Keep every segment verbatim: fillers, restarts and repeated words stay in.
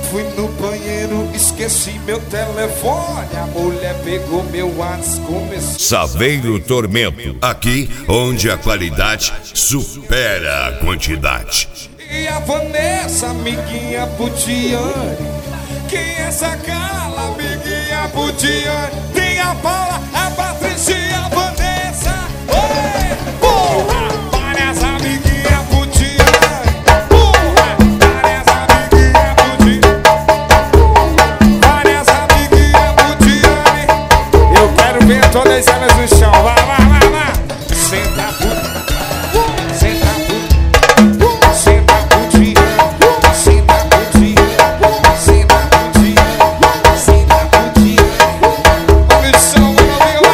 fui no banheiro, esqueci meu telefone. A mulher pegou meu WhatsApp, começou. Saveiro Tormento, aqui onde a qualidade supera a quantidade. E a Vanessa, amiguinha Putiane. Quem é essa Carla, amiguinha Putiane? Tem a Paula, a Patrícia e a Vanessa. Oi, porra! Várias amiguinhas Putiane. Porra! Várias amiguinhas Putiane. Várias amiguinhas Putiane. Eu quero ver todas elas no chão. Vai, vai, vai, vai. Senta, Putiane. Senta, Putiane. Senta, Putiane. Senta, Putiane. Senta, Putiane. Senta, Putiane. Olha o som, olha o meu.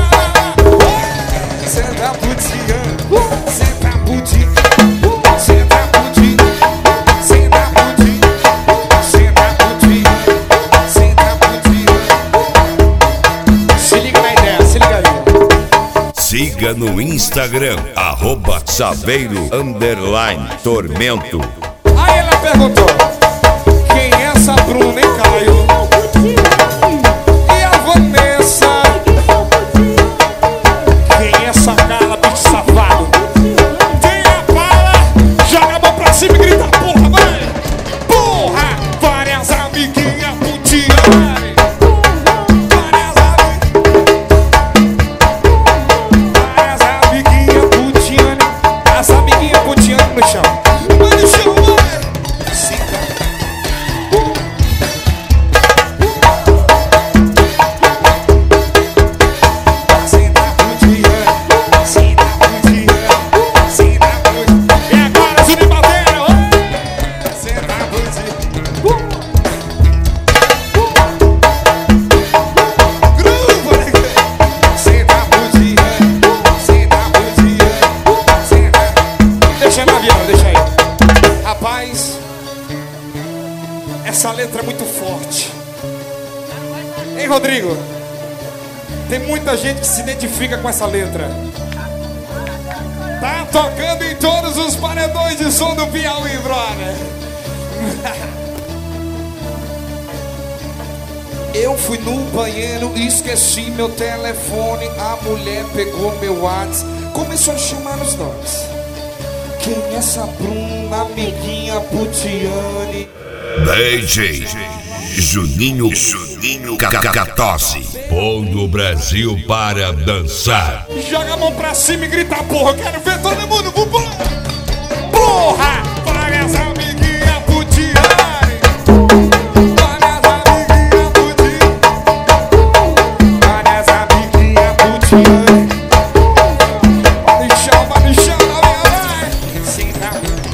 Senta, Putiane. Senta, Putiane. Senta, Putiane. Senta, Putiane. Senta, Putiane. Senta, Putiane. Se liga na ideia, se liga aí. Siga no Instagram, arroba Saveiro underline Tormento. Aí ela perguntou: quem é essa Bruna, hein, Caio? E a Vanessa? Quem é essa Carla, bicho safado? Tem a Paula, joga a mão pra cima e grita: porra, vai! Porra! Várias amiguinhas Putiane. Várias amiguinhas Putiane. As amiguinhas Putiane no chão. Vai no chão, vai! Senta. Senta, Putiane. Senta, Putiane. Senta, Putiane. E agora, se me bateram! Senta, Putiane. Gruva, né? Senta, Putiane. Senta, Putiane. Senta. Deixa no avião, deixa aí. Rapaz, essa letra é muito forte. Hein, Rodrigo? Tem muita gente que se identifica com essa letra. Tá tocando em todos os paredões de som do Piauí, brother. Eu fui no banheiro e esqueci meu telefone. A mulher pegou meu WhatsApp, começou a chamar os nomes. Quem é essa Bruna, amiguinha Putiane? D J Juninho Juninho Catose, pondo o Brasil para dançar. Joga a mão pra cima e grita: porra, eu quero ver todo mundo. Vambora! Porra! Várias amiguinhas Putiane. Várias amiguinhas Putiane. Várias amiguinhas Putiane. Vai no chão, vai no chão, vai, vai. Senta.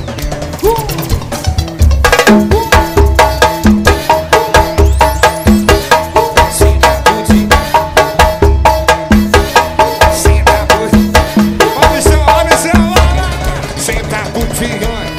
Senta, Putiane. Senta, Putiane. Vai no chão, vai no chão, vai, vai. Senta, Putiane.